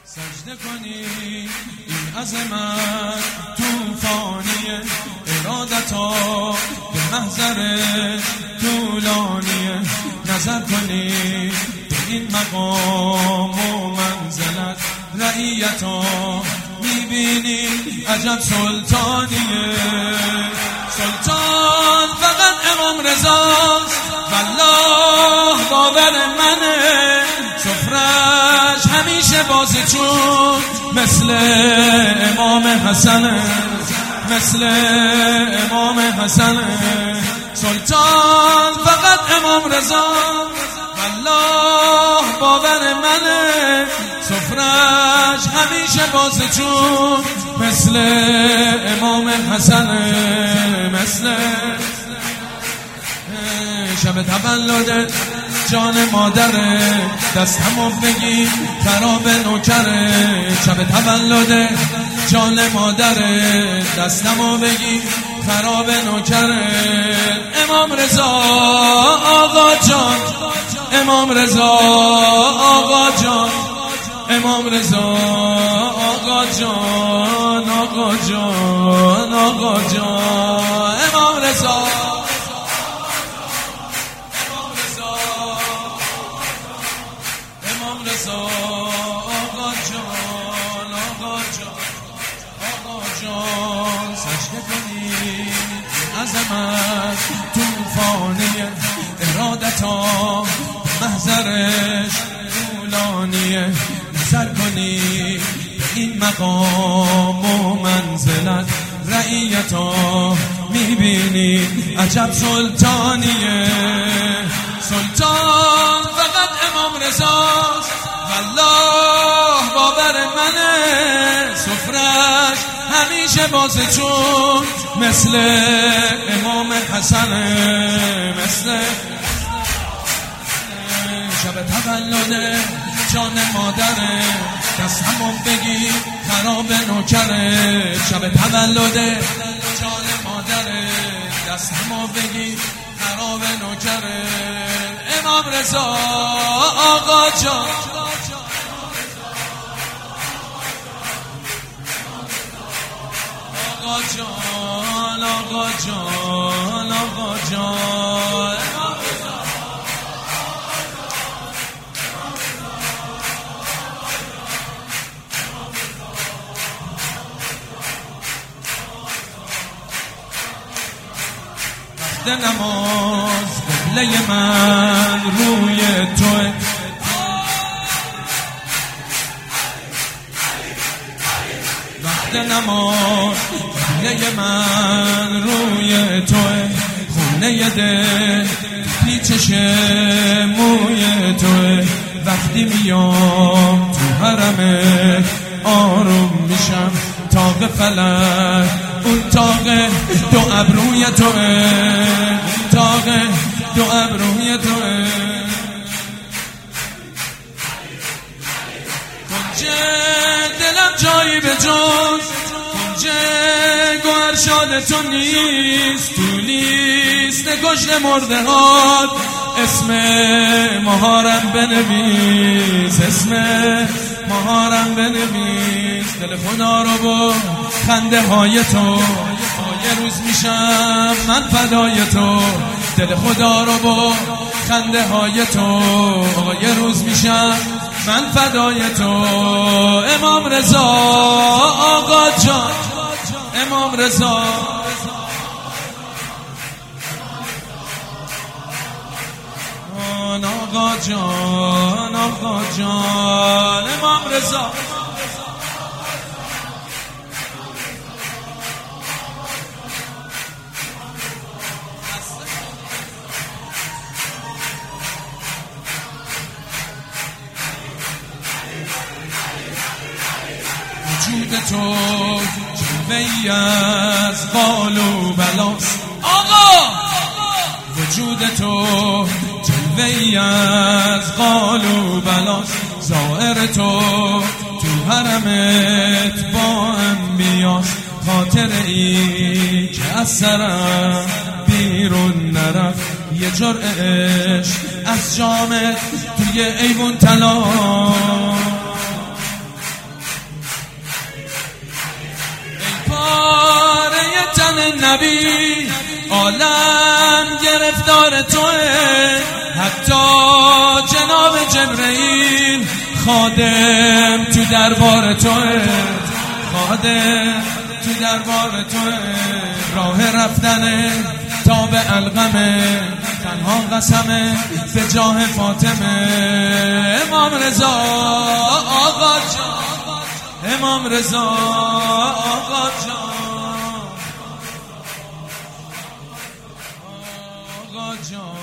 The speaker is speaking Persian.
سجده کنی این عظمت توفانیه، ارادتا به محضرش طولانیه. نظر کنی به این مقام و منزلت، رعیتا میبینی عجب سلطانیه. سلطان فقط امام رضاست، والله باور منه. سفرش همیشه بازه چون مثل امام حسنه، مثل امام حسنه. سلطان فقط امام رضا، والله باور منه. سفرش همیشه بازه چون مثل امام حسنه، مثل شب تولد جان مادره، دستمو بگی خراب نوکره. شب تولد جان مادره، دستمو بگی خراب نوکره. امام رضا آقا جان، امام رضا آقا جان، امام رضا آقا جان، آقا جان، آقا جان. امام رضا آقا جان، آقا جان، آقا جان. سجده کنی عظمت توفانیه، ارادتا محضرش طولانیه. نظر کنی به این مقام و منزلت، رعیتا میبینی عجب سلطانیه. سلطان فقط امام رضاست، والله باور منه. سفرش همیشه بازه چون مثل امام حسنه، مثل شب تولد جان مادره، دستمو بگی خراب نوکره. شب تولد جان مادره، دستمو بگی خراب نوکره. امام رضا آقا جان، آقا جان، آقا جان، آقا جان. وقت نماز قبله من روی توه، وقت نماز قبله من روی توه. خونه دل پیچش موی توه. وقتی میام تو حرمت آروم میشم، تاق فلک اون تاق دو ابروی توه، تاق دو ابروی توه. کنجه دلم جایی به جز کنجه گوهر شاد تو نیست. تو لیست کشت مرده هات اسم مهارم بنویس، اسم مهارم بنویس. دل خدا رو با خنده های تو، یه روز میشم من فدای تو. دل خدا رو با خنده های تو، یه روز میشم من فدای تو. امام رضا آقا جان، امام رضا آقا جان، آقا جان. امام رضا وجود تو جلوه‌ای از قال و بلاست. آقا وجود تو جلوه‌ای از قال و بلاست. ظاهر تو تو حرمت با انبیاست. خاطره ای که از سرم بیرون نرفت. یه جرعه عشق از جامت توی ایوون طلا. نبی عالم گرفتار توه، حتی جناب جبرئیل خادم تو دربار توه، خادم تو دربار توه. راه رفتن تا به القمه، تنها قسمه به جاه فاطمه. امام رضا آقا جان، امام رضا آقا جان، آقا جان.